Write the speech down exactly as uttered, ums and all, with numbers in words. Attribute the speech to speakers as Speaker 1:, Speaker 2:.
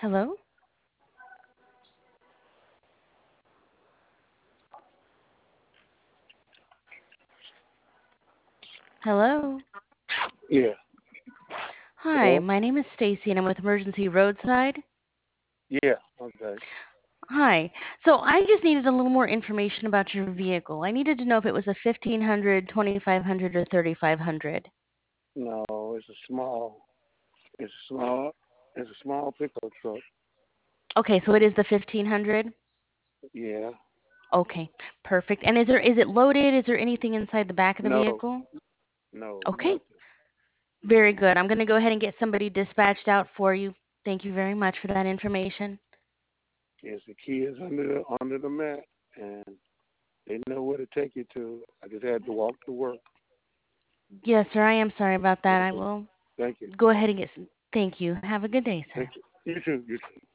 Speaker 1: Hello? Hello?
Speaker 2: Yeah.
Speaker 1: Hi,
Speaker 2: Hello?
Speaker 1: my name is Stacy and I'm with Emergency Roadside.
Speaker 2: Yeah. Okay.
Speaker 1: Hi. So I just needed a little more information about your vehicle. I needed to know if it was a fifteen hundred, twenty-five hundred, or thirty-five hundred.
Speaker 2: No, it's a small. It's a small. It's a small pickup truck.
Speaker 1: Okay, so it is the fifteen hundred?
Speaker 2: Yeah.
Speaker 1: Okay, perfect. And is there is it loaded? Is there anything inside the back of the
Speaker 2: No.
Speaker 1: vehicle?
Speaker 2: No.
Speaker 1: Okay,
Speaker 2: Nothing.
Speaker 1: very good. I'm going to go ahead and get somebody dispatched out for you. Thank you very much for that information.
Speaker 2: Yes, the key is under the under the mat, and they know where to take you to. I just had to walk to work.
Speaker 1: Yes, sir, I am sorry about that. I
Speaker 2: Okay.
Speaker 1: will
Speaker 2: Thank you.
Speaker 1: go ahead and get some. Thank you. Have a good day, sir.
Speaker 2: Thank you. You too. You too.